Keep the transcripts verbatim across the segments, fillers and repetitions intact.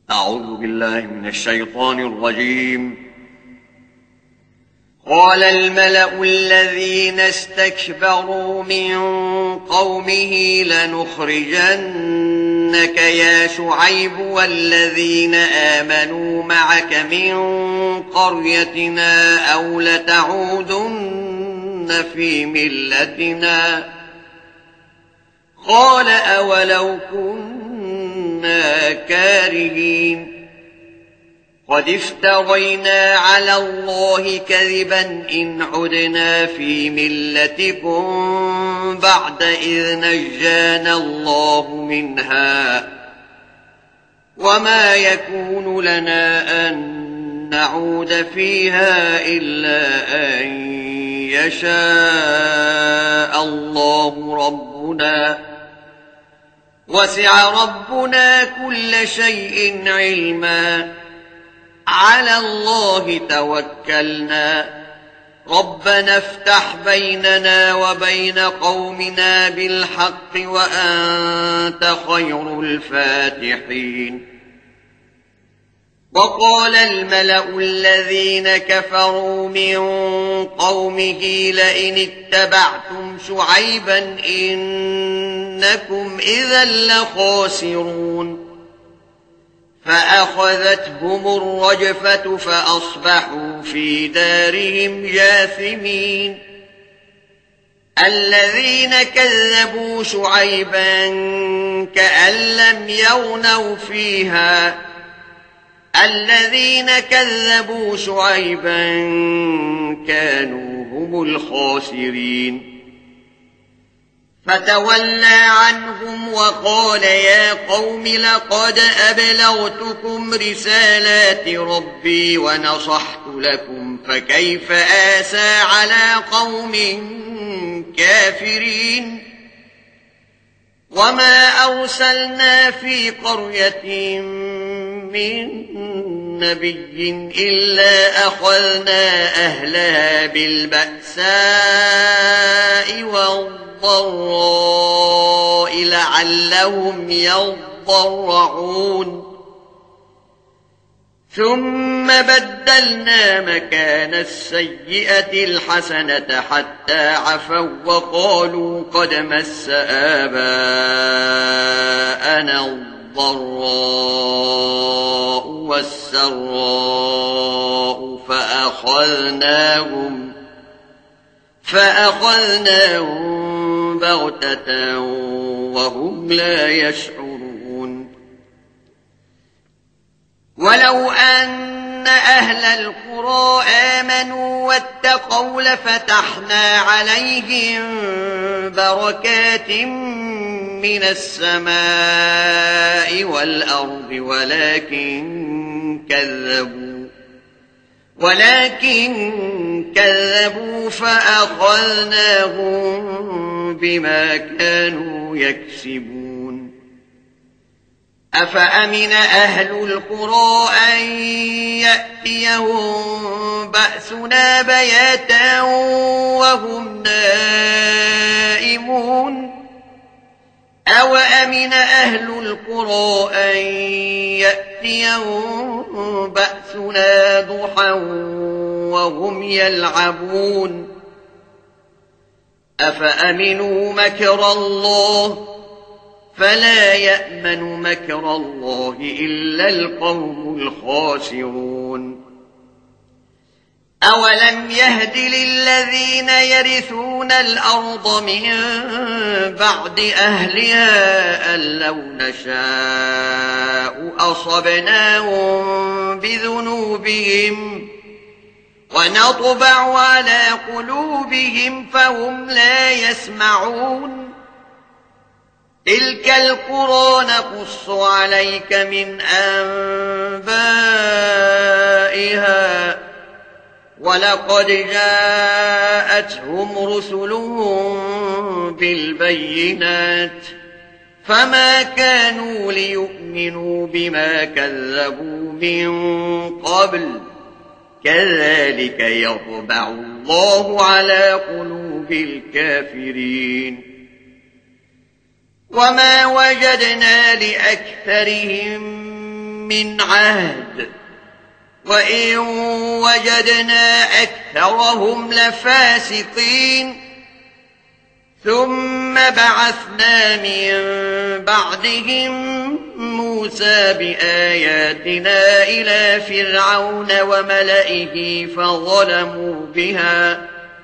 أعوذ بالله من الشيطان الرجيم. قال الملأ الذين استكبروا من قومه لنخرجنك يا شعيب والذين آمنوا معك من قريتنا أو لتعودن في ملتنا. قال أولو كنا كارهين قد افترينا على الله كذبا إن عدنا في ملتكم بعد إذ نجانا الله منها وما يكون لنا أن نعود فيها إلا أن يشاء الله ربنا وسع ربنا كل شيء علما على الله توكلنا ربنا افتح بيننا وبين قومنا بالحق وأنت خير الفاتحين. وقال الملأ الذين كفروا من قومه لئن اتبعتم شعيبا إنكم إذا لخاسرون فأخذتهم الرجفة فأصبحوا في دارهم جاثمين. الذين كذبوا شعيبا كأن لم يغنوا فيها الذين كذبوا شعيبا كانوا هم الخاسرين. فتولى عنهم وقال يا قوم لقد أبلغتكم رسالات ربي ونصحت لكم فكيف آسى على قوم كافرين. وما أرسلنا في قرية من نبي إلا أخذنا أهلها بالبأساء والضراء لعلهم يضرعون ثم بدلنا مكان السيئة الحسنة حتى عفوا وقالوا قد مس آباءنا الضراء والسراء فأخذناهم فأخذناهم بغتة وهم لا يشعرون. ولو أن أهل القرى آمنوا واتقوا لفتحنا عليهم بركات من السماء والأرض ولكن كذبوا ولكن كذبوا فأخذناهم بما كانوا يكسبون. أفأمن أهل القرى أن يأتيهم بأسنا بياتا وهم نائمون أو أمن أهل القرى أن يأتيهم بأسنا ضحى وهم يلعبون أفأمنوا مكر الله فلا يأمن مكر الله إلا القوم الخاسرون. أولم يهد للذين يرثون الأرض من بعد أهلها أن لو نشاء أصبناهم بذنوبهم ونطبع على قلوبهم فهم لا يسمعون. تلك القرى نقص عليك من أنبائها ولقد جاءتهم رسلهم بالبينات فما كانوا ليؤمنوا بما كذبوا من قبل كذلك يطبع الله على قلوب الكافرين. وما وجدنا لأكثرهم من عهد وإن وجدنا أكثرهم لفاسقين ثم بعثنا من بعدهم موسى بآياتنا إلى فرعون وملئه فظلموا بها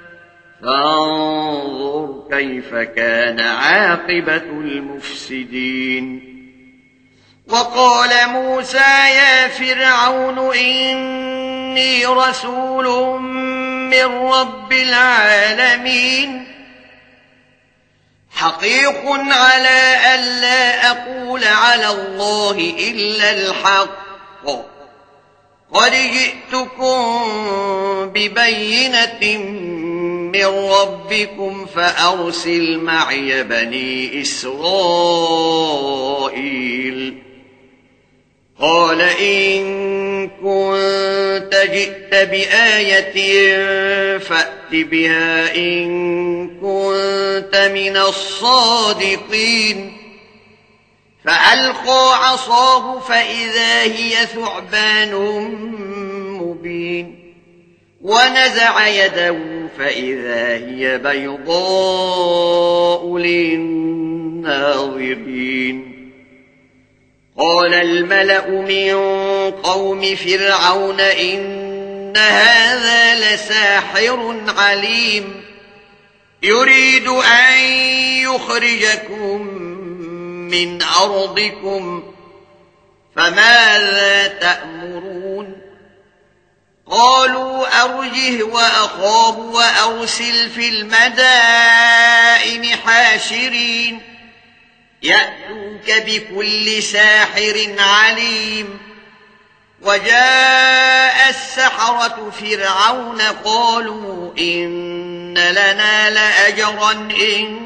فانظر كيف كان عاقبة المفسدين. وقال موسى يا فرعون إني رسول من رب العالمين حقيق على ألا أقول على الله إلا الحق قد جئتكم ببينة من ربكم فأرسل معي بني إسرائيل. قال إن كنت جئت بآية فأت بها إن كنت من الصادقين. فألقى عصاه فإذا هي ثعبان مبين ونزع يده فإذا هي بيضاء للناظرين. قال الملأ من قوم فرعون إن هذا لساحر عليم يريد أن يخرجكم من أرضكم فماذا تأمرون؟ قالوا أرجه وأخاه وأرسل في المدائن حاشرين يأتوك بكل ساحر عليم. وجاء السحرة فرعون قالوا إن لنا لأجرا إن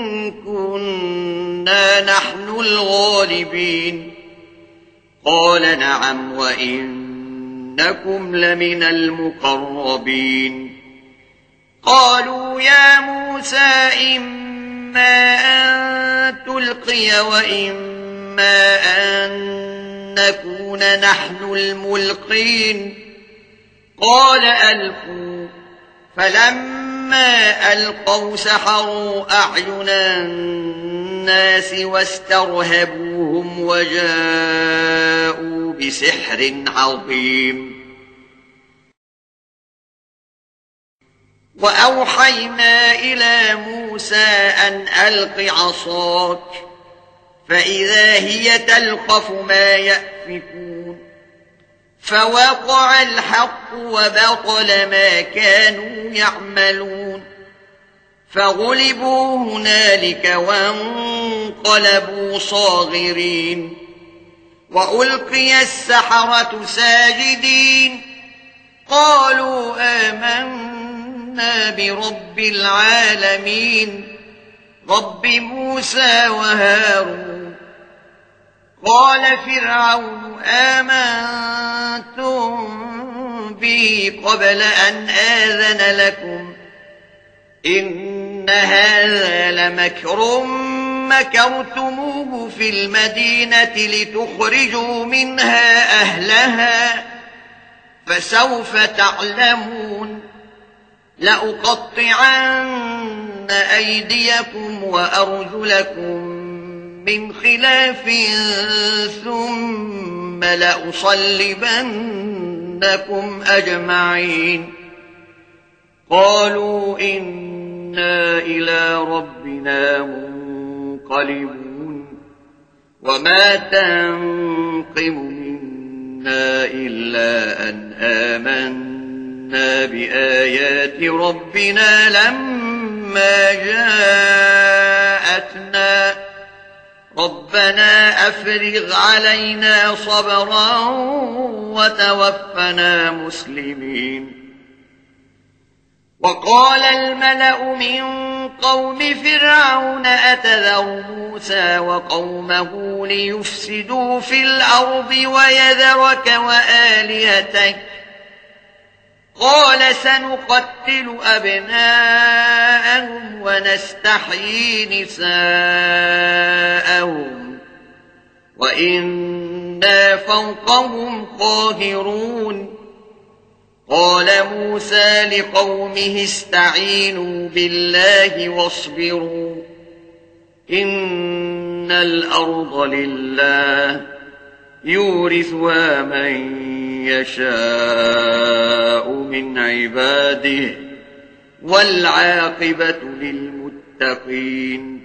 كنا نحن الغالبين. قال نعم وإنكم لمن المقربين. قالوا يا موسى إما أن تلقي وإما أن نكون نحن الملقين. قال ألقوا فلما ألقوا سحروا أعين الناس واسترهبوهم وجاءوا بسحر عظيم. وأوحينا إلى موسى أن ألق عصاك فإذا هي تلقف ما يأفكون. فوقع الحق وبطل ما كانوا يعملون فغلبوا هنالك وانقلبوا صاغرين. وألقي السحرة ساجدين قالوا آمنا برب العالمين رب موسى وهارون. قال فرعون آمنتم به قبل أن آذن لكم إن هذا لمكر مكرتموه في المدينة لتخرجوا منها أهلها فسوف تعلمون. لأقطعن أيديكم وأرجلكم من خلاف ثم لأصلبنكم أجمعين. قالوا إنا إلى ربنا منقلبون وما تنقم منا إلا أن آمنا بآيات ربنا لما جاءتنا ربنا أفرغ علينا صبرا وتوفنا مسلمين. وقال الملأ من قوم فرعون أتذر موسى وقومه ليفسدوا في الأرض ويذرك وآلهتك قال سنقتل أبناءهم ونستحيي نساءهم وإنا إنا فوقهم قاهرون قال موسى لقومه استعينوا بالله واصبروا إن الأرض لله يورثها من يشاء من عباده والعاقبة للمتقين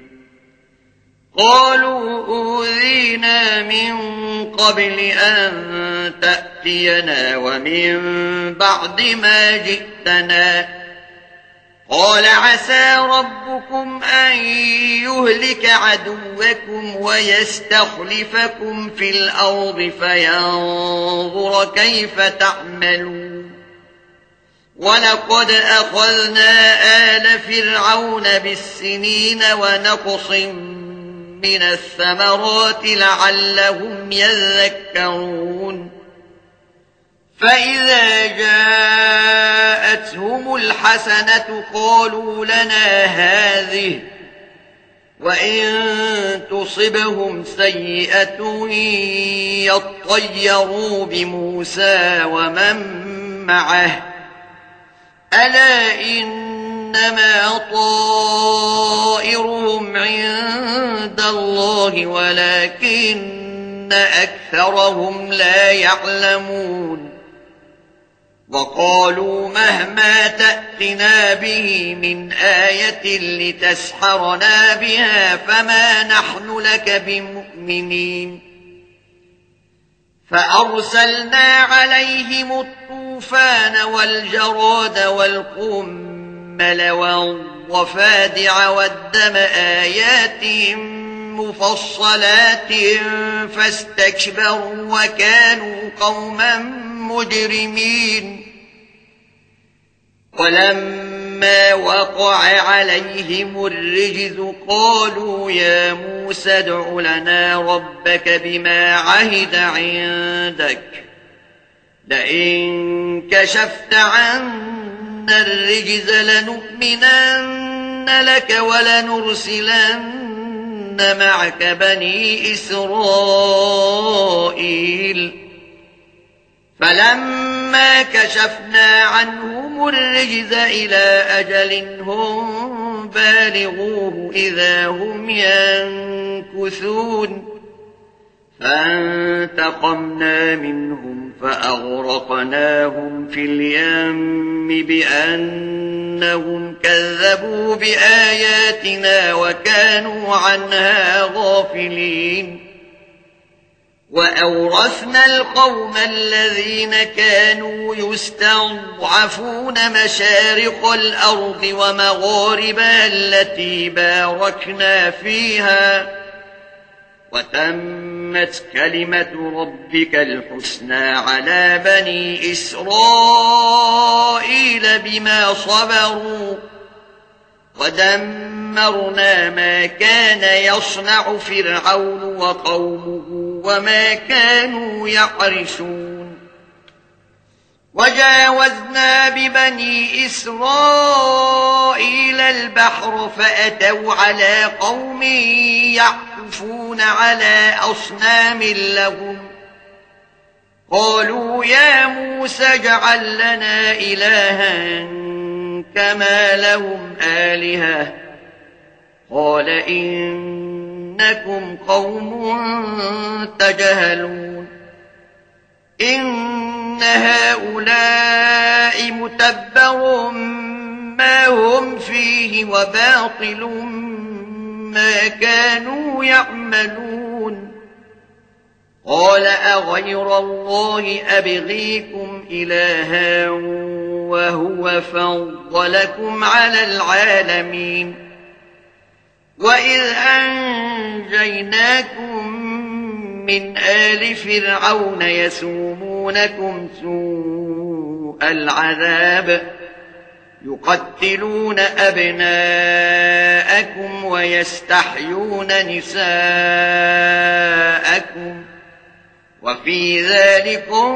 قالوا أوذينا من قبل أن تأتينا ومن بعد ما جئتنا قال عسى ربكم أن يهلك عدوكم ويستخلفكم في الأرض فينظر كيف تعملون ولقد أخذنا آل فرعون بالسنين ونقص من الثمرات لعلهم يذكرون فإذا جاءتهم الحسنة قالوا لنا هذه وإن تصبهم سيئة يطيروا بموسى ومن معه ألا إنما طائرهم عند الله ولكن أكثرهم لا يعلمون وقالوا مهما تأتنا به من آية لتسحرنا بها فما نحن لك بمؤمنين فأرسلنا عليهم الطوفان والجراد والقمل والضفادع والدم آيات مفصلات فاستكبروا وكانوا قوما مجرمين ولما وقع عليهم الرجز قالوا يا موسى ادع لنا ربك بما عهد عندك لئن كشفت عنا الرجز لنؤمنن لك ولنرسلن معك بني إسرائيل فلما كشفنا عنهم الرجز إلى أجل هم بالغوه إذا هم ينكثون فانتقمنا منهم فأغرقناهم في اليم بأنهم كذبوا بآياتنا وكانوا عنها غافلين وأورثنا القوم الذين كانوا يستضعفون مشارق الأرض ومغاربها التي باركنا فيها وتمت كلمة ربك الحسنى على بني إسرائيل بما صبروا ودمرنا ما كان يصنع فرعون وقومه وما كانوا يعرشون وجاوزنا ببني إسرائيل البحر فأتوا على قوم يعكفون على أصنام لهم قالوا يا موسى اجعل لنا إلها كما لهم آلهة قال إنكم قوم تجهلون إن هؤلاء متبر ما هم فيه وباطل ما كانوا يعملون قال أغير الله أبغيكم إلها وهو فضلكم على العالمين وإذ أنجيناكم من آل فرعون يسومونكم سوء العذاب يقتلون أبناءكم ويستحيون نساءكم وفي ذلكم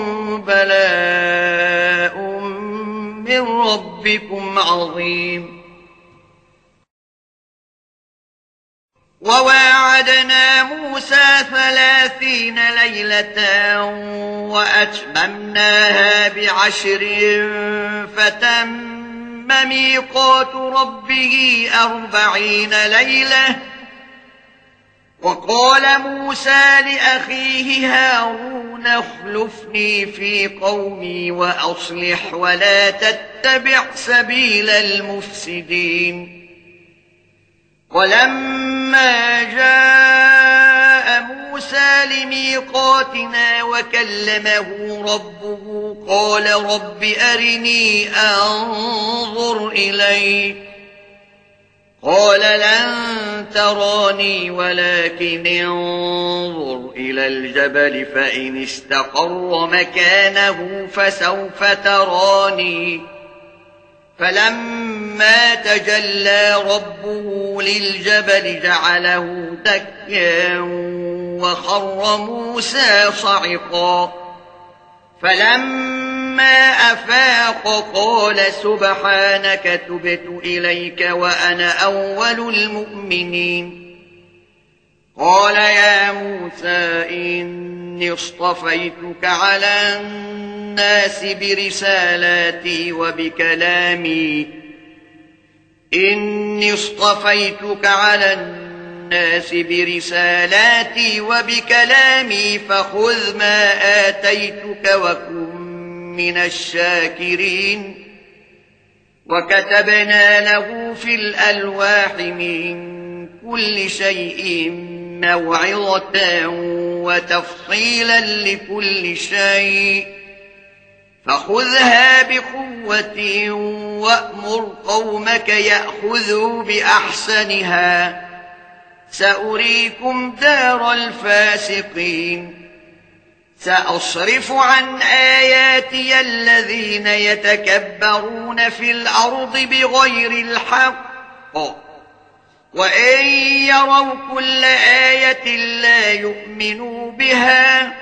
بلاء من ربكم عظيم وواعدنا موسى ثلاثين ليلة وأتممناها بعشر فتم ميقات ربه أربعين ليلة. وقال موسى لأخيه هارون اخلفني في قومي وأصلح ولا تتبع سبيل المفسدين. ولما جاء موسى لميقاتنا وكلمه ربه قال رب أرني أنظر إليك قال لن تراني ولكن انظر إلى الجبل فإن استقر مكانه فسوف تراني. فلما تجلى ربه للجبل جعله دكا وخر موسى صعقا. فلما أفاق قال سبحانك تبت إليك وأنا أول المؤمنين. قال يا موسى إني اصطفيتك على الناس برسالاتي وبكلامي إني اصطفيتك على الناس برسالاتي وبكلامي فخذ ما آتيتك وكن من الشاكرين. وكتبنا له في الألواح من كل شيء موعظة وتفصيلا لكل شيء فخذها بقوة وأمر قومك يأخذوا بأحسنها سأريكم دار الفاسقين. سأصرف عن آياتي الذين يتكبرون في الأرض بغير الحق وإن يروا كل آية لا يؤمنوا بها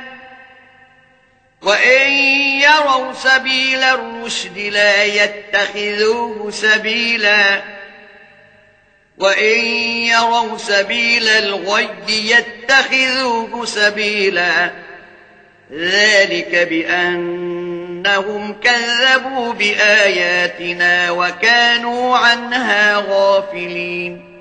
وإن يروا سبيل الرشد لا يتخذوه سبيلا وإن يروا سبيل الغي يتخذوه سبيلا. ذلك بأنهم كذبوا بآياتنا وكانوا عنها غافلين.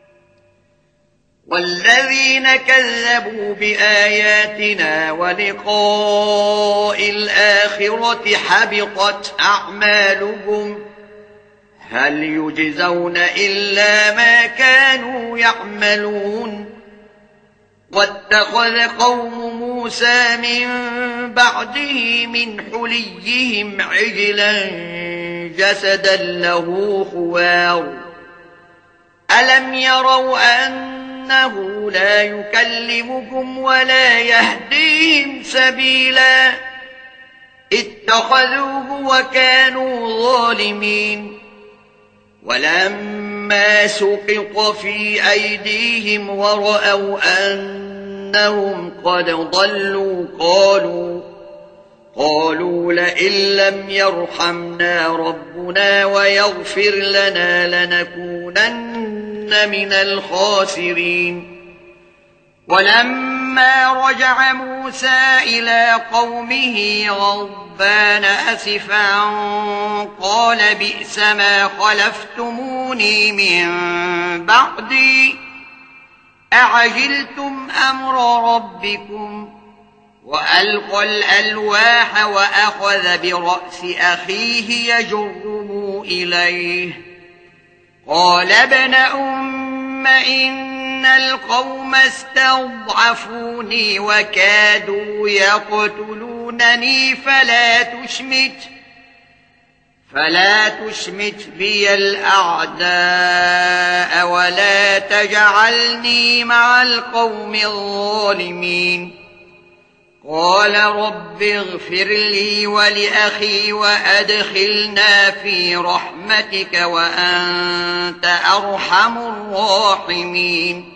والذين كذبوا بآياتنا ولقاء الآخرة حبطت أعمالهم هل يجزون إلا ما كانوا يعملون. واتخذ قوم موسى من بعده من حليهم عجلا جسدا له خوار ألم يروا أنه لا يكلمكم ولا يهديهم سبيلا اتخذوه وكانوا ظالمين. ولما سقط في أيديهم ورأوا أنهم قد ضلوا قالوا قالوا لئن لم يرحمنا ربنا ويغفر لنا لنكونن من الخاسرين. ولما رجع موسى إلى قومه غضبان أسفا قال بئس ما خلفتموني من بعدي أعجلتم أمر ربكم. وألقى الألواح وأخذ برأس أخيه يجره إليه قال ابن أم إن القوم استضعفوني وكادوا يقتلونني فلا تشمت فلا تشمت بي الأعداء ولا تجعلني مع القوم الظالمين. قال رب اغفر لي ولأخي وأدخلنا في رحمتك وأنت أرحم الراحمين.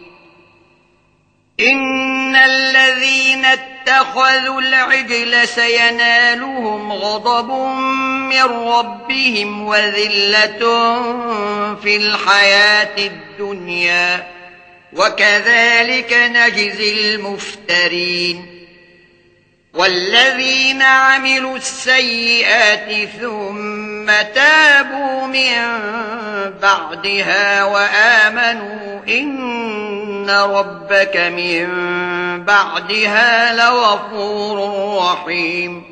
إن الذين اتخذوا العجل سينالهم غضب من ربهم وذلة في الحياة الدنيا وكذلك نجزي المفترين والذين عملوا السيئات ثم تابوا من بعدها وآمنوا إن ربك من بعدها لغفور رحيم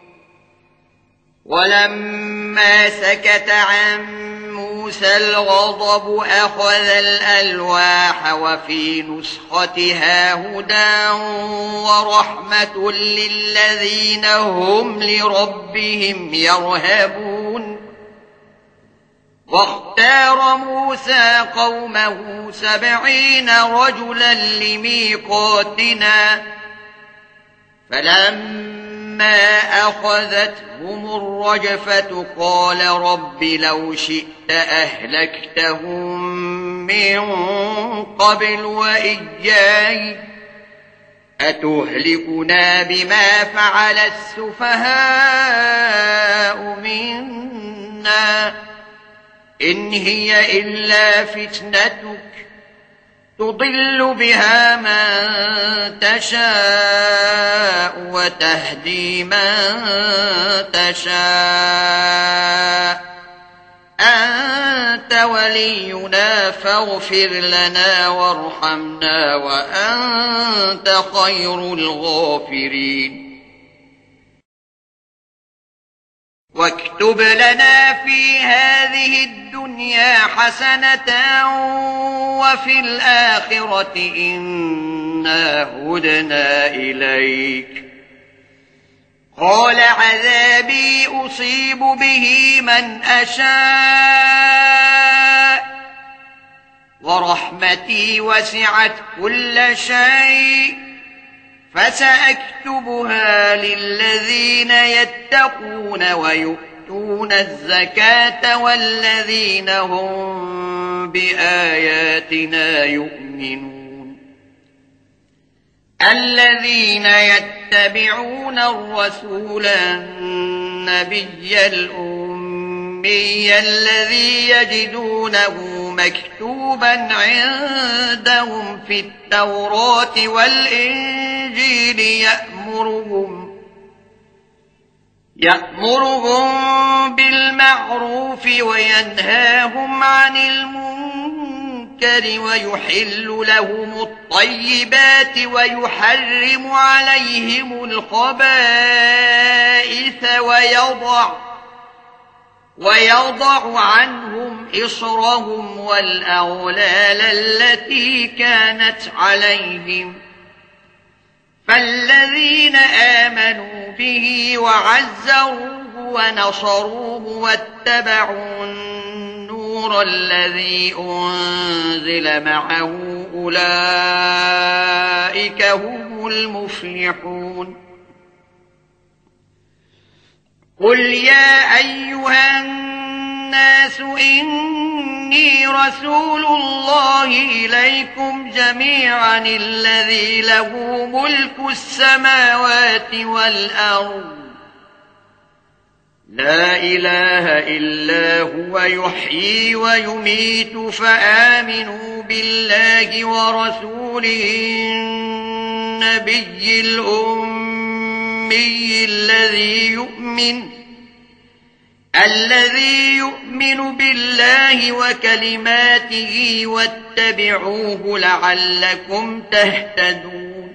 ولما سكت عن موسى الغضب أخذ الألواح وفي نسختها هدى ورحمة للذين هم لربهم يرهبون واختار موسى قومه سبعين رجلا لميقاتنا فلما أخذتهم الرجفة قال رب لو شئت أهلكتهم من قبل وإياي أتهلكنا بما فعل السفهاء منا إن هي إلا فتنتك تضل بها من تشاء وتهدي من تشاء أنت ولينا فاغفر لنا وارحمنا وأنت خير الغافرين واكتب لنا في هذه الدنيا حسنة وفي الآخرة إنا هدنا إليك قال عذابي أصيب به من أشاء ورحمتي وسعت كل شيء فسأكتبها للذين يتقون ويؤتون الزكاة والذين هم بآياتنا يؤمنون الذين يتبعون الرسول النبي الأمي الذي يجدونه مكتوبا عندهم في التوراة والإنجيل يأمرهم يأمرهم بالمعروف وينهاهم عن المنكر ويحل لهم الطيبات ويحرم عليهم الخبائث ويضع ويضع عنهم إصرهم والأغلال التي كانت عليهم فالذين آمنوا به وعزروه ونصروه واتبعوا النور الذي أنزل معه أولئك هم المفلحون قل يا أيها الناس إني رسول الله إليكم جميعا الذي له ملك السماوات والأرض لا إله إلا هو يحيي ويميت فآمنوا بالله ورسوله النبي الأمي الذي يؤمن الذي يؤمن بالله وكلماته واتبعوه لعلكم تهتدون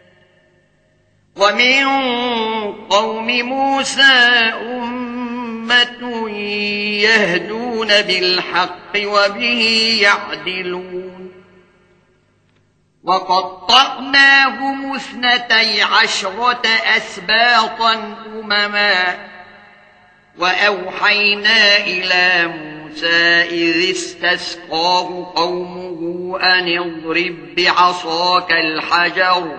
ومن قوم موسى أمة يهدون بالحق وبه يعدلون وقطعناهم اثنتي عشرة أسباطا أمما وأوحينا إلى موسى إذ استسقاه قومه أن اضرب بعصاك الحجر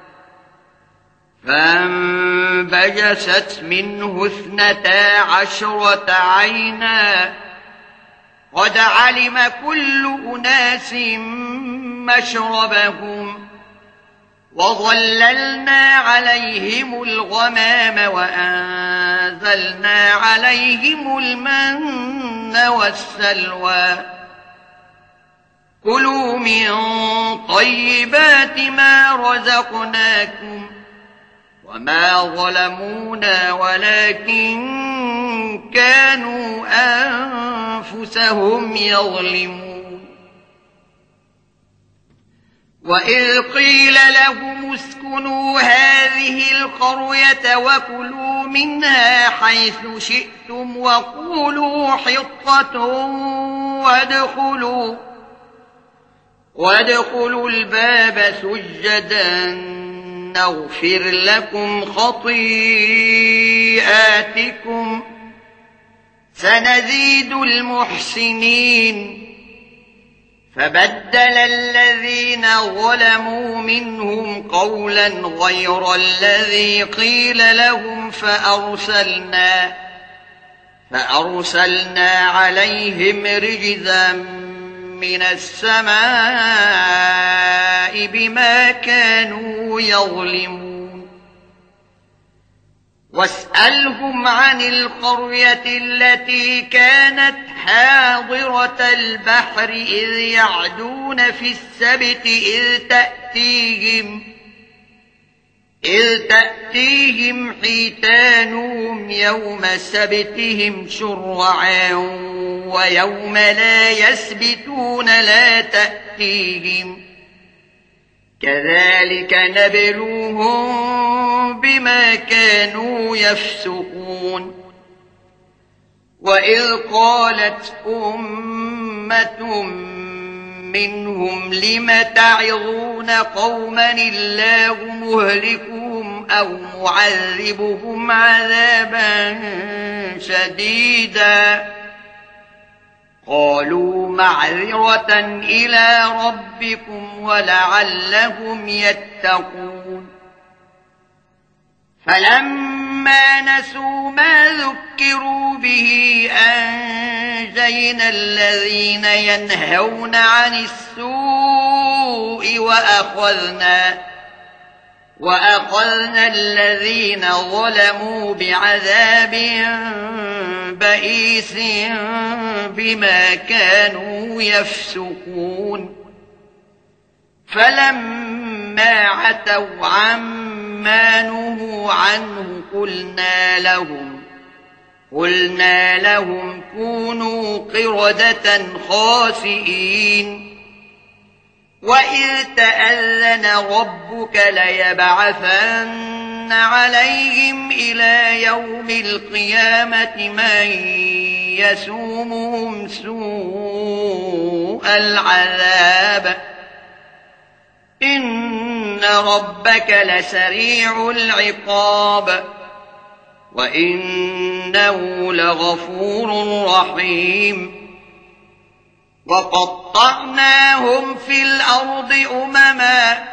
فانبجست منه اثنتا عشرة عينا قد علم كل أناس مشربهم وظللنا عليهم الغمام وأنزلنا عليهم المن والسلوى كلوا من طيبات ما رزقناكم وما ظلمونا ولكن كانوا أنفسهم يظلمون وإذ قيل لهم اسكنوا هذه القرية وكلوا منها حيث شئتم وقولوا حطة وادخلوا وادخلوا الباب سجدا نغفر لكم خطيئاتكم سنزيد المحسنين فبدل الذين ظلموا منهم قولا غير الذي قيل لهم فأرسلنا فأرسلنا عليهم رجزا من السماء بما كانوا يظلمون واسألهم عن القرية التي كانت حاضرة البحر إذ يعدون في السبت إذ تأتيهم إذ تأتيهم حيتانهم يوم سبتهم شرعا ويوم لا يسبتون لا تأتيهم كذلك نبلوهم بما كانوا يفسقون وإذ قالت أمة منهم لم تعظون قوما الله مهلكهم أو معذبهم عذابا شديدا قالوا معذرة إلى ربكم ولعلهم يتقون فلما نسوا ما ذكروا به أنجينا الذين ينهون عن السوء وأخذنا وأخذنا الذين ظلموا بعذاب بئيس بما كانوا يفسقون فلما عتوا عما نهوا عنه قلنا لهم قلنا لهم كونوا قردة خاسئين وإذ تأذن ربك ليبعثن عليهم إلى يوم القيامة من يسومهم سوء العذاب إن ربك لسريع العقاب وإنه لغفور رحيم وقطعناهم في الأرض أمما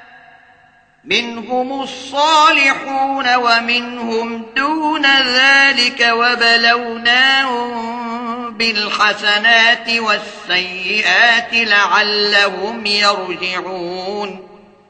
منهم الصالحون ومنهم دون ذلك وبلوناهم بالحسنات والسيئات لعلهم يرجعون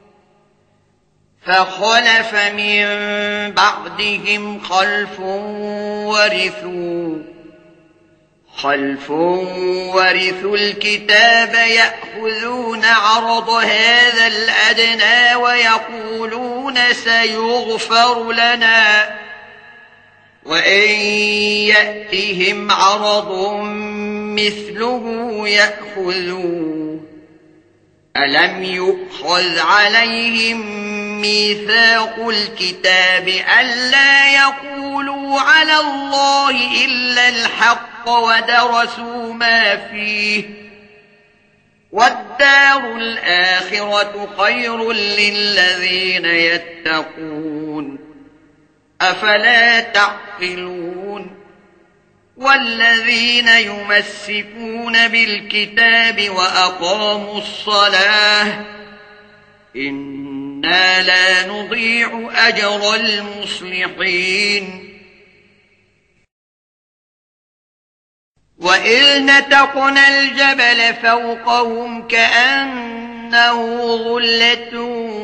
فخلف من بعدهم خلف ورثوا خلف ورثوا الكتاب يأخذون عرض هذا الأدنى ويقولون سيغفر لنا وإن يأتهم عرض مثله يأخذوه ألم يؤخذ عليهم ميثاق الكتاب ألا يقولوا على الله إلا الحق ودرسوا ما فيه والدار الآخرة خير للذين يتقون أفلا تعقلون والذين يمسكون بالكتاب وأقاموا الصلاة إنا لا نضيع أجر المصلحين وإذ نتقنا الجبل فوقهم كأنه ظلة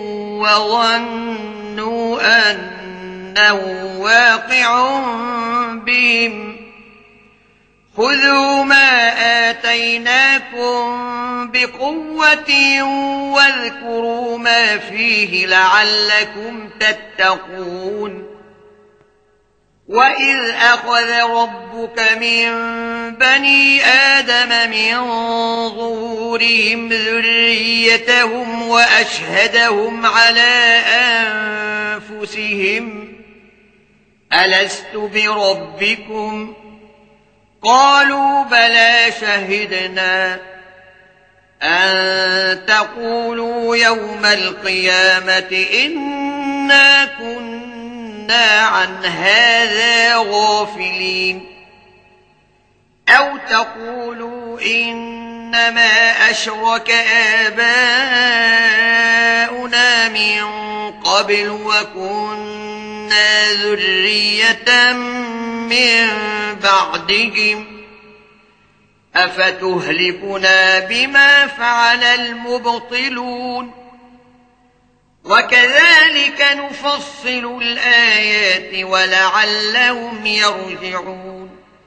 وظنوا أنه واقع بهم خذوا ما آتيناكم بقوة واذكروا ما فيه لعلكم تتقون وإذ أخذ ربك من بني آدم من ظهورهم ذريتهم وأشهدهم على أنفسهم ألست بربكم قالوا بلى شهدنا أن تقولوا يوم القيامة إنا كنا عن هذا غافلين أو تقولوا إنما أشرك آباؤنا من قبل وكنا ذرية من بعدهم أفتهلكنا بما فعل المبطلون وكذلك نفصل الآيات ولعلهم يرجعون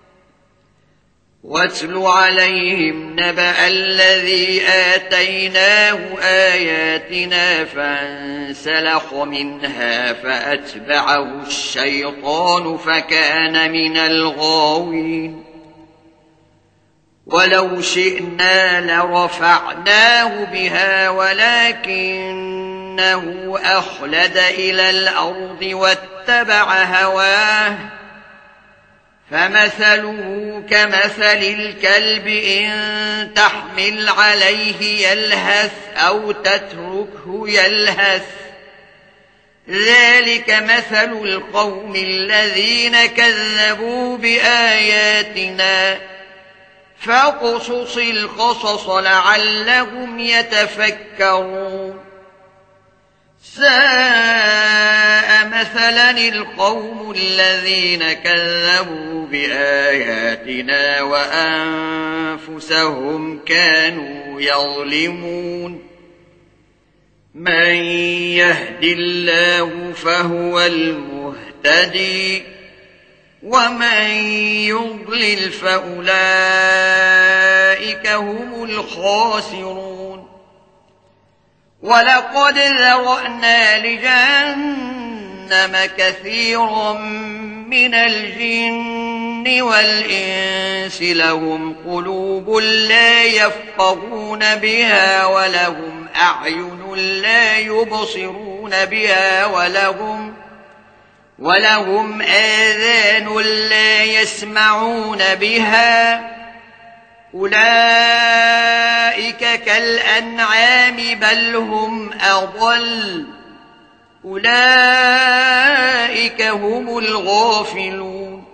واتل عليهم نبأ الذي آتيناه آياتنا فانسلخ منها فأتبعه الشيطان فكان من الغاوين ولو شئنا لرفعناه بها ولكنه أخلد إلى الأرض واتبع هواه فمثله كمثل الكلب إن تحمل عليه يلهث أو تتركه يلهث ذلك مثل القوم الذين كذبوا بآياتنا فاقصص القصص لعلهم يتفكرون ساء مثلا القوم الذين كذبوا بآياتنا وأنفسهم كانوا يظلمون من يهد الله فهو المهتدي ومن يضلل فأولئك هم الخاسرون ولقد ذرأنا لجهنم كثيرا من الجن والإنس لهم قلوب لا يفقهون بها ولهم أعين لا يبصرون بها ولهم ولهم آذان لا يسمعون بها أولئك كالأنعام بل هم أضل أولئك هم الغافلون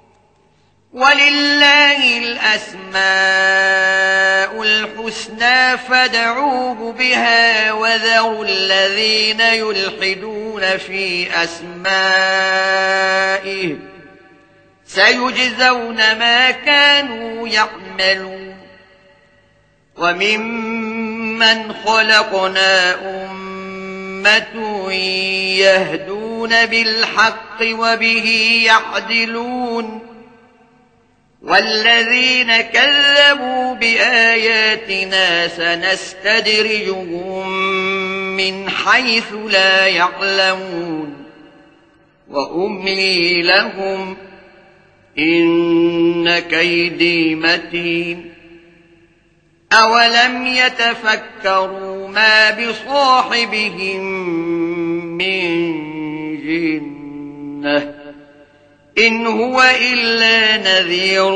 ولله الأسماء الحسنى فادعوه بها وذروا الذين يلحدون في أسمائه سيجزون ما كانوا يعملون وممن خلقنا أمة يهدون بالحق وبه يعدلون والذين كذبوا بآياتنا سنستدرجهم من حيث لا يعلمون وأملي لهم إن كيدي متين أولم يتفكروا ما بصاحبهم من جنة إن هو إلا نذير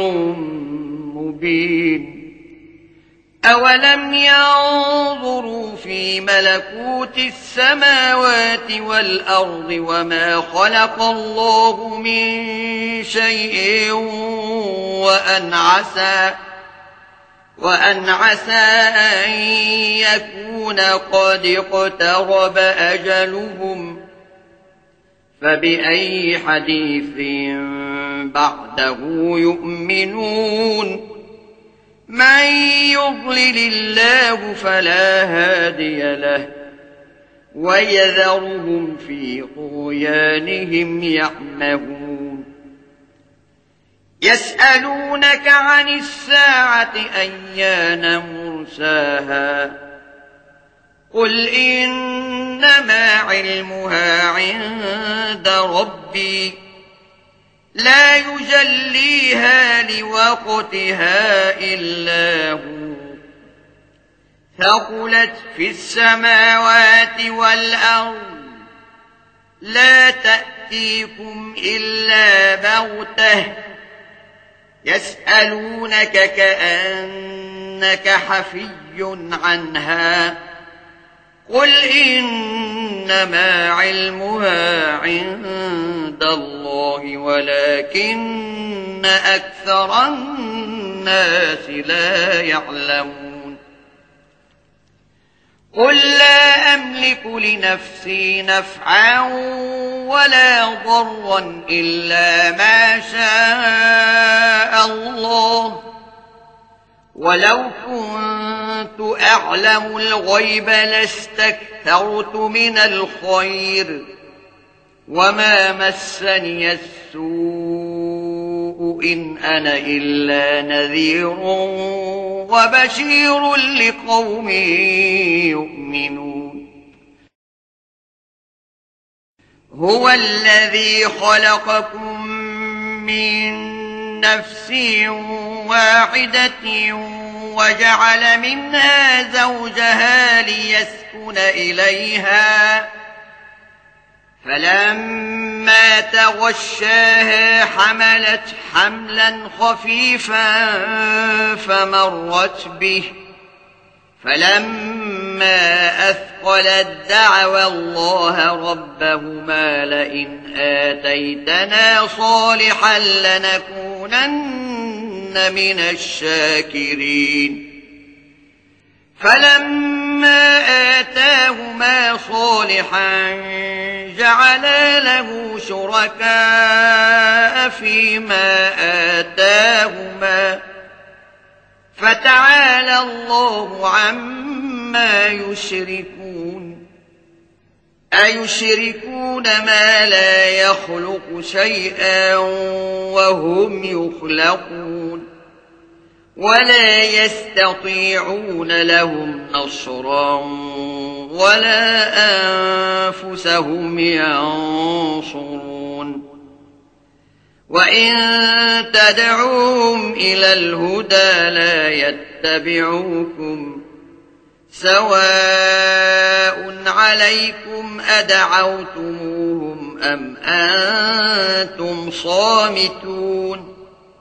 مبين أولم ينظروا في ملكوت السماوات والأرض وما خلق الله من شيء وأن عسى وأن عسى أن يكون قد اقترب أجلهم فبأي حديث بعده يؤمنون من يضلل الله فلا هادي له ويذرهم في طغيانهم يعمهون يسألونك عن الساعة أيان مرساها قل إنما علمها عند ربي لا يجليها لوقتها إلا هو ثقلت في السماوات والأرض لا تأتيكم إلا بغتة يسألونك كأنك حفي عنها قل إنما علمها عند الله ولكن أكثر الناس لا يعلمون قل لا أملك لنفسي نفعا ولا ضرا إلا ما شاء الله ولو كنت أعلم الغيب لاستكثرت من الخير وما مسني السوء إن أنا إلا نذير وبشير لقوم يؤمنون هو الذي خلقكم من نفس واحدة وجعل منها زوجها ليسكن إليها فلما تغشاها حملت حملا خفيفا فمرت به فلما أثقلت دعوا الله ربهما لئن آتيتنا صالحا لنكونن من الشاكرين فلما آتاهما صالحا جعلا له شركاء فيما آتاهما فتعالى الله عما يشركون أيشركون ما لا يخلق شيئا وهم يخلقون ولا يستطيعون لهم نصرا ولا أنفسهم ينصرون وإن تدعوهم إلى الهدى لا يتبعوكم سواء عليكم أدعوتموهم أم أنتم صامتون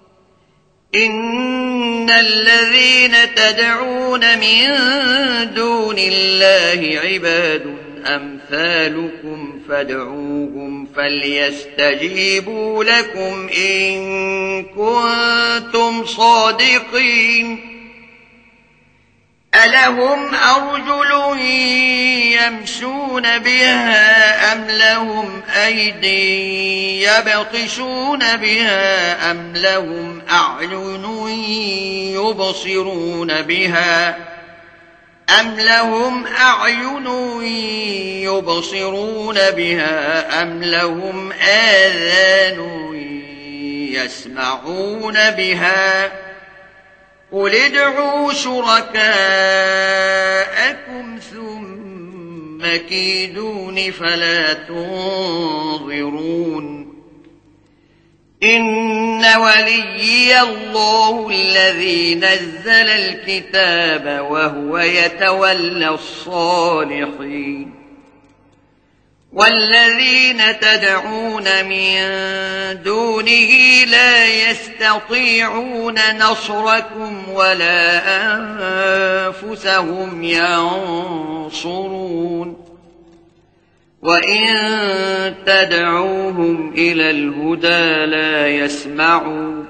إن الذين تدعون من دون الله عباد أمثالكم فادعوهم فليستجيبوا لكم إن كنتم صادقين ألهم أرجل يمشون بها أم لهم أيدي يبطشون بها أم لهم أعين يبصرون بها أم لهم أعين يبصرون بها أم لهم آذان يسمعون بها قل ادعوا شركاءكم ثم كيدون فلا تنظرون إن وليي الله الذي نزل الكتاب وهو يتولى الصالحين والذين تدعون من دونه لا يستطيعون نصركم ولا أنفسهم ينصرون وإن تدعوهم إلى الهدى لا يسمعوا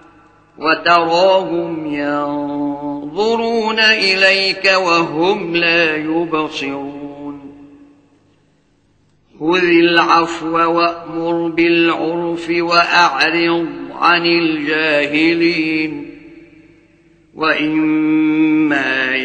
وتراهم ينظرون إليك وهم لا يبصرون خذ العفو وأمر بالعرف وأعرض عن الجاهلين وإما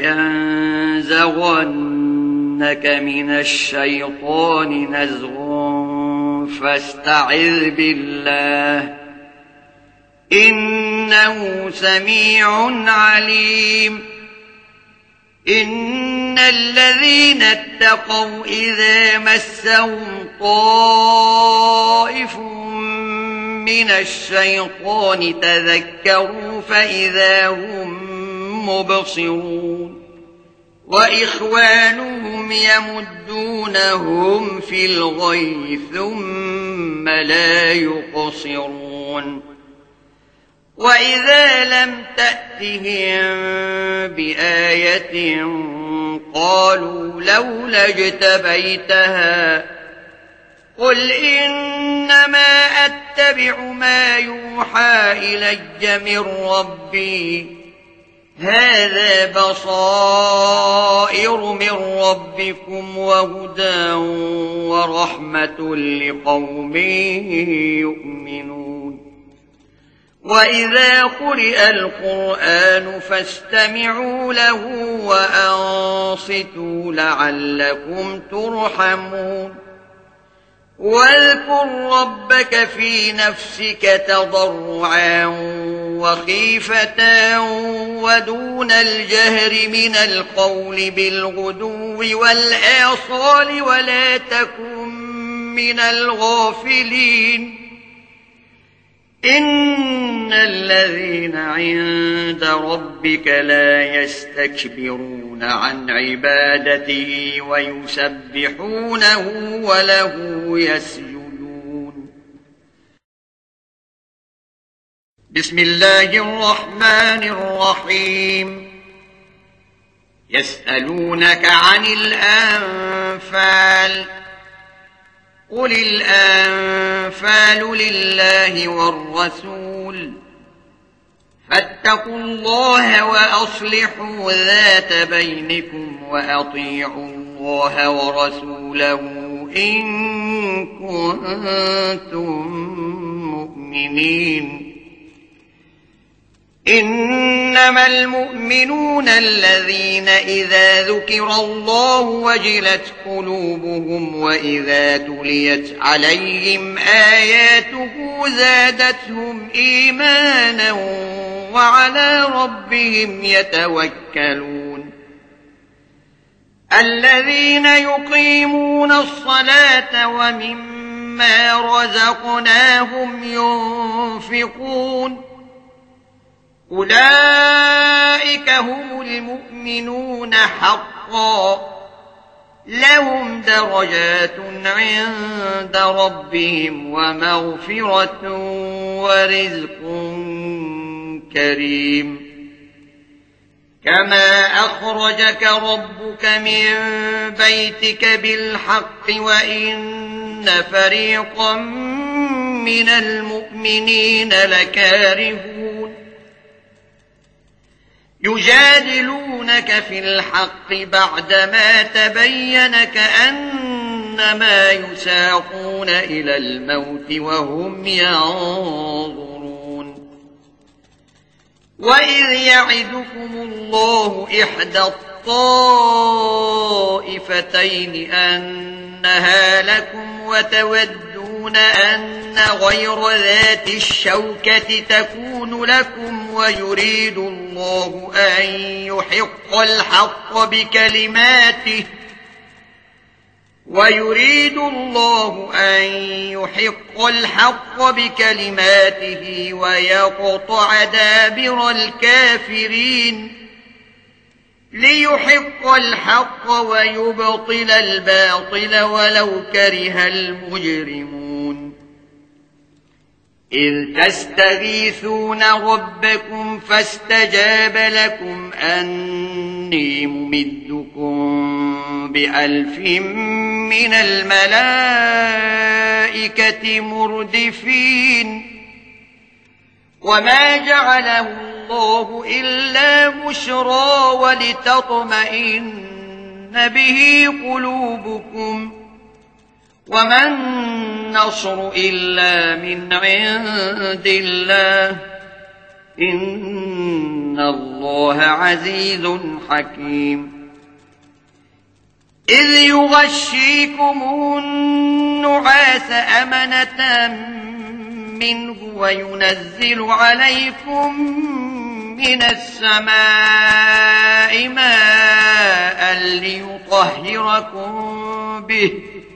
ينزغنك من الشيطان نزغ فاستعذ بالله إنه سميع عليم إن الذين اتقوا إذا مسهم طائف من الشيطان تذكروا فإذا هم مبصرون وإخوانهم يمدونهم في الغي ثم لا يقصرون وإذا لم تأتهم بآية قالوا لولا اجتبيتها قل إنما أتبع ما يوحى إلي من ربي هذا بصائر من ربكم وهدى ورحمة لقوم يؤمنون وإذا قرئ القرآن فاستمعوا له وأنصتوا لعلكم ترحمون واذكر ربك في نفسك تضرعا وخيفة ودون الجهر من القول بالغدو والآصال ولا تكن من الغافلين إن الذين عند ربك لا يستكبرون عن عبادته ويسبحونه وله يسجدون بسم الله الرحمن الرحيم يسألونك عن الأنفال قل الأنفال لله والرسول فاتقوا الله وأصلحوا ذات بينكم وأطيعوا الله ورسوله إن كنتم مؤمنين إنما المؤمنون الذين إذا ذكر الله وجلت قلوبهم وإذا تليت عليهم آياته زادتهم إيمانا وعلى ربهم يتوكلون الذين يقيمون الصلاة ومما رزقناهم ينفقون أولئك هم المؤمنون حقا لهم درجات عند ربهم ومغفرة ورزق كريم كما أخرجك ربك من بيتك بالحق وإن فريقا من المؤمنين لكارهون يجادلونك في الحق بعدما تبين كأنما يساقون إلى الموت وهم ينظرون وإذ يعدكم الله إحدى الطائفتين أنها لكم وتودون أن غير ذات الشوكة تكون لكم ويريد الله أن يحق الحق بكلماته ويريد الله أن يحق الحق بكلماته ويقطع دابر الكافرين ليحق الحق ويبطل الباطل ولو كره المجرمون إذ تستغيثون ربكم فاستجاب لكم أني ممدكم بألف من الملائكة مردفين وما جعله الله إلا بشرى ولتطمئن به قلوبكم وما النصر إلا من عند الله إن الله عزيز حكيم إذ يغشيكم النعاس أمنة منه وينزل عليكم من السماء ماء ليطهركم به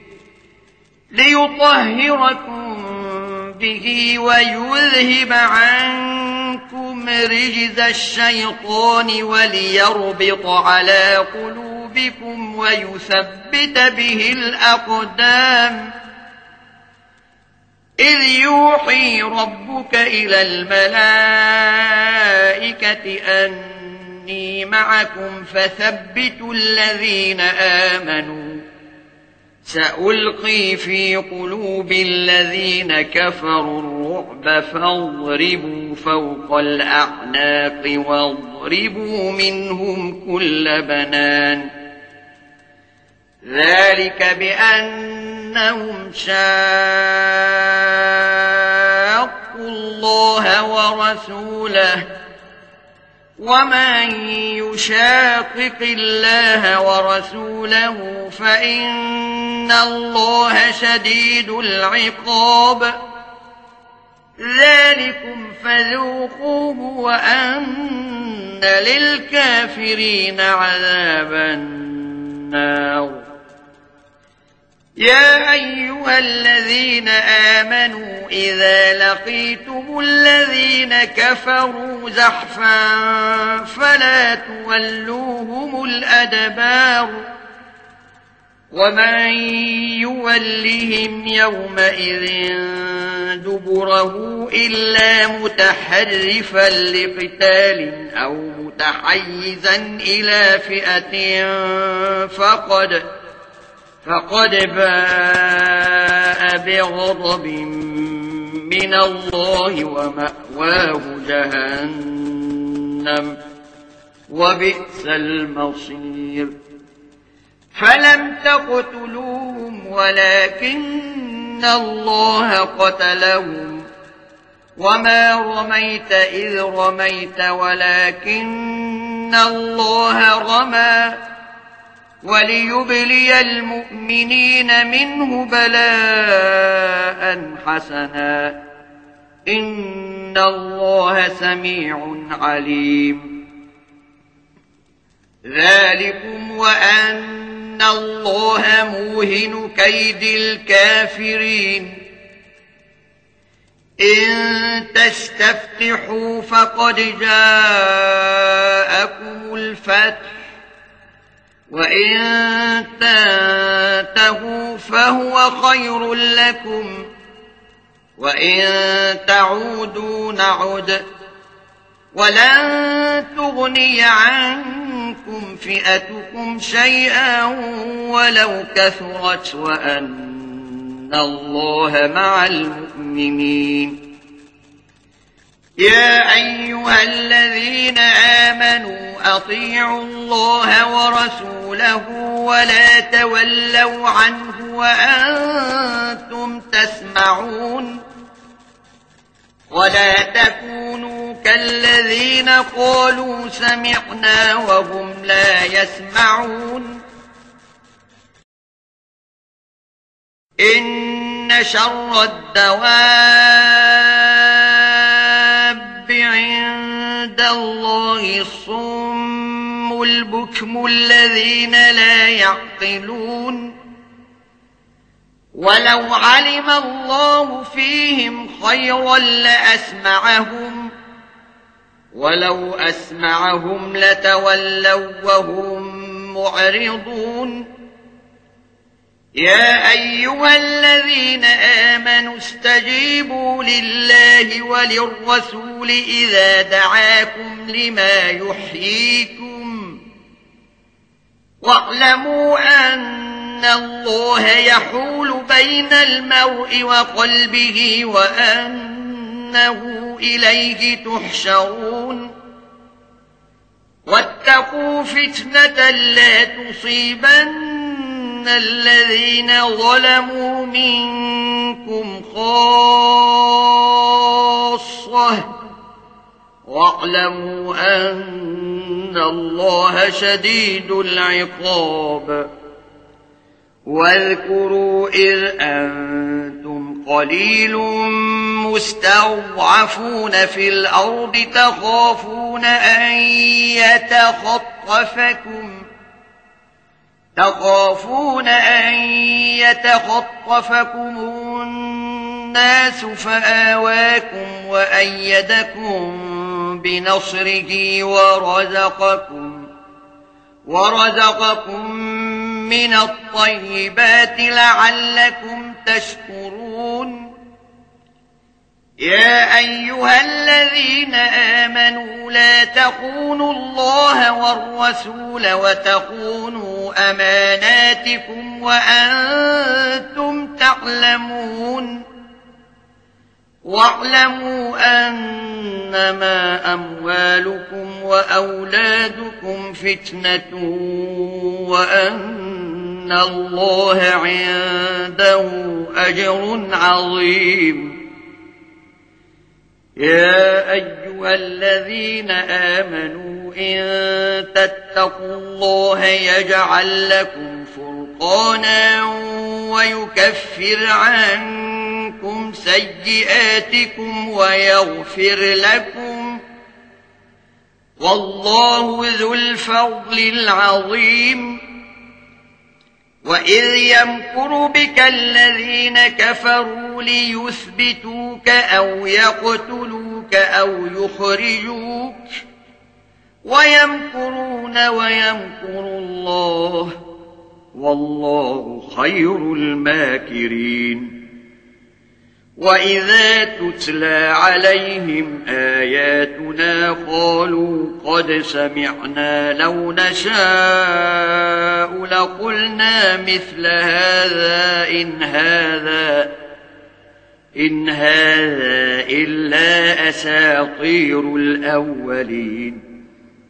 ليطهركم به ويذهب عنكم رجز الشيطان وليربط على قلوبكم ويثبت به الأقدام إذ يوحي ربك إلى الملائكة أني معكم فثبتوا الذين آمنوا سألقي في قلوب الذين كفروا الرعب فاضربوا فوق الأعناق واضربوا منهم كل بنان ذلك بأنهم شاقوا الله ورسوله ومن يشاقق الله ورسوله فإن الله شديد العقاب ذلكم فذوقوه وأن للكافرين عذاب النار يا أيها الذين آمنوا إذا لقيتم الذين كفروا زحفا فلا تولوهم الأدبار ومن يولهم يومئذ دبره إلا متحرفا لقتال أو متحيزا إلى فئة فقد فقد باء بغضب من الله ومأواه جهنم وبئس المصير فلم تقتلوهم ولكن الله قتلهم وما رميت إذ رميت ولكن الله رمى وليبلي المؤمنين منه بلاء حسنا إن الله سميع عليم ذلكم وأن الله موهن كيد الكافرين إن تستفتحوا فقد جاءكم الفتح وإن تنتهوا فهو خير لكم وإن تعودوا نعد ولن تغني عنكم فئتكم شيئا ولو كثرت وأن الله مع المؤمنين يا أيها الذين آمنوا أطيعوا الله ورسوله ولا تولوا عنه وأنتم تسمعون ولا تكونوا كالذين قالوا سمعنا وهم لا يسمعون إن شر الدواب عند الله الصم البكم الذين لا يعقلون ولو علم الله فيهم خيرا لأسمعهم ولو أسمعهم لتولوا وهم معرضون يا أيها الذين آمنوا استجيبوا لله وللرسول إذا دعاكم لما يحييكم واعلموا أن الله يحول بين المرء وقلبه وأنه إليه تحشرون واتقوا فتنة لا تصيبن الذين ظلموا منكم خاصة واعلموا أن الله شديد العقاب واذكروا إذ أنتم قليل مستضعفون في الأرض تخافون أن يتخطفكم تخافون أن يتخطفكم الناس فآواكم وأيدكم بنصره ورزقكم ورزقكم من الطيبات لعلكم تشكرون. يا أيها الذين آمنوا لا تخونوا الله والرسول وتخونوا أماناتكم وأنتم تعلمون. واعلموا أنما أموالكم وأولادكم فتنة وأن الله عنده أجر عظيم. يا أيها الذين آمنوا إن تتقوا الله يجعل لكم فرقانا ويكفر عنكم سيئاتكم ويغفر لكم والله ذو الفضل العظيم. وإذ يمكر بك الذين كفروا ليثبتوك أو يقتلوك أو يخرجوك ويمكرون ويمكر الله والله خير الماكرين. وإذا تتلى عليهم آياتنا قالوا قد سمعنا لو نشاء لقلنا مثل هذا إن هذا إن هذا إلا أساطير الأولين.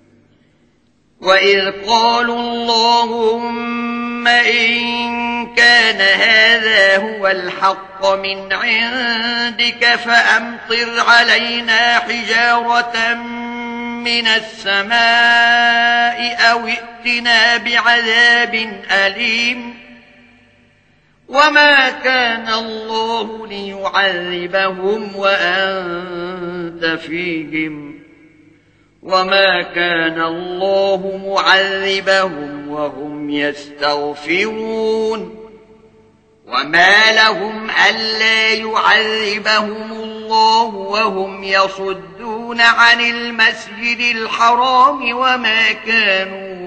وإذ قالوا اللهم إن كان هذا هو الحق من عندك فأمطر علينا حجارة من السماء أو ائتنا بعذاب أليم. وما كان الله ليعذبهم وأنت فيهم وما كان الله معذبهم وهم يستغفرون. وما لهم ألا يعذبهم الله وهم يصدون عن المسجد الحرام وما كانوا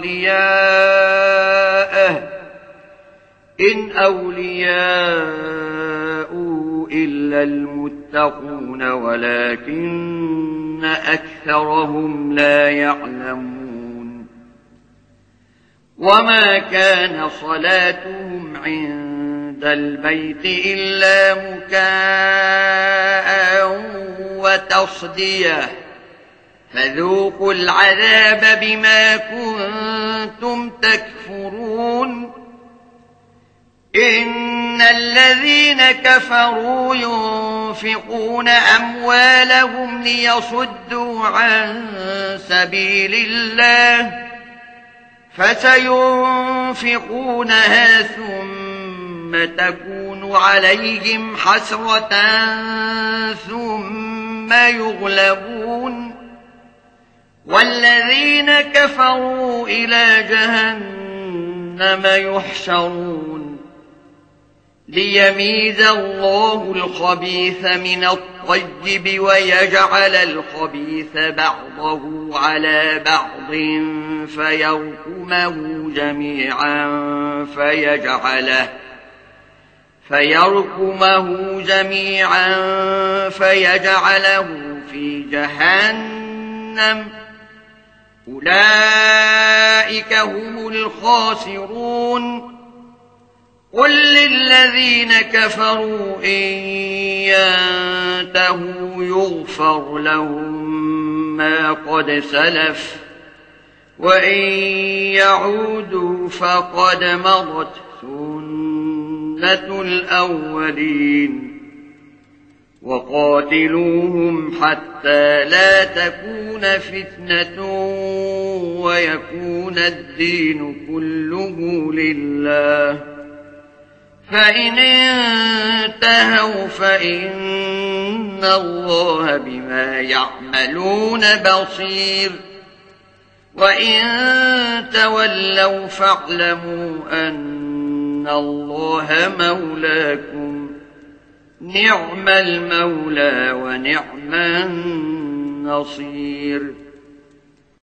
أولياءه إن أولياء إلا المتقون ولكن أكثرهم لا يعلمون. وما كان صلاتهم عند البيت إلا مكاء وتصدية فذوقوا العذاب بما كنتم تكفرون. إن الذين كفروا ينفقون أموالهم ليصدوا عن سبيل الله فسينفقونها ثم تكون عليهم حسرة ثم يغلبون والذين كفروا إلى جهنم يحشرون. ليميز الله الخبيث من الطيب ويجعل الخبيث بعضه على بعض فيركمه جميعا فيجعله فيركمه جميعا فيجعله في جهنم أولئك هم الخاسرون. قل للذين كفروا إن ينتهوا يغفر لهم ما قد سلف وإن يعودوا فقد مضت سنة الأولين. وقاتلوهم حتى لا تكون فتنة ويكون الدين كله لله فإن انتهوا فإن الله بما يعملون بصير وإن تولوا فاعلموا أن الله مولاكم نعم المولى ونعم النصير